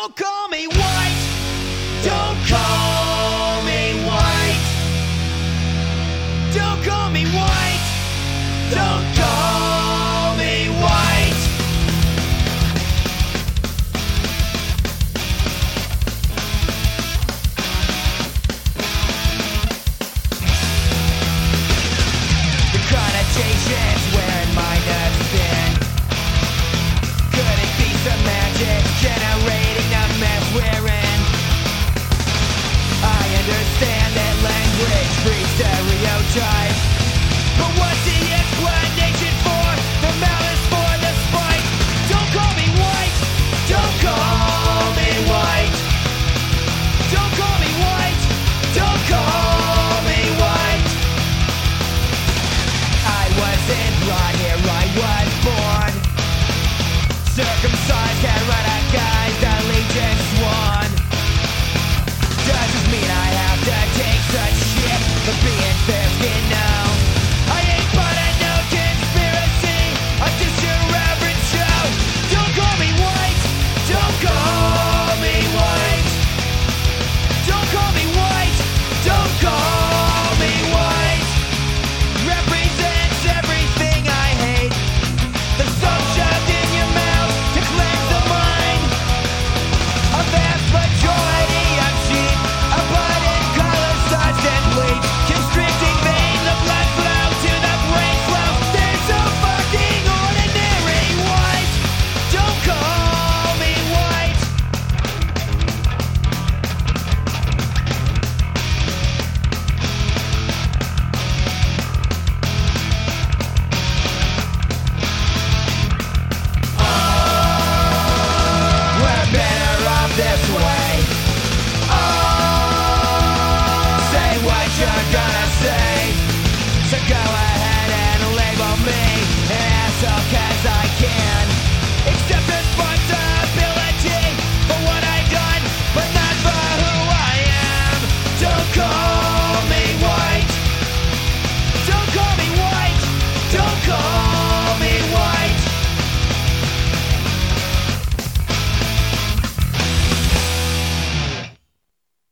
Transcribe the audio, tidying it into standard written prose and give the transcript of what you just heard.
Don't call me white. Don't call me white. Don't call me white. Don't call me white. The connotations where mine have been. Could it be some magic generating the mess we're in? I understand that language breeds stereotype, but what's the explanation for the malice, for the spite? Don't call me white. Don't call me white. Don't call me white. Don't call me white. I wasn't brought here, I was born circumcised, can't run a gun.